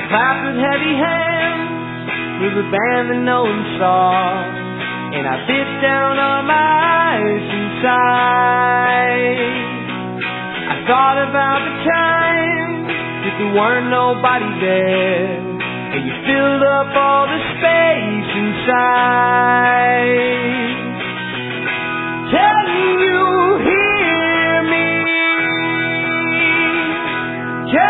clapped with heavy hands for the band that no one saw, and I bit down on my eyes inside. I thought about the time that there weren't nobody there, and you filled up all the space inside.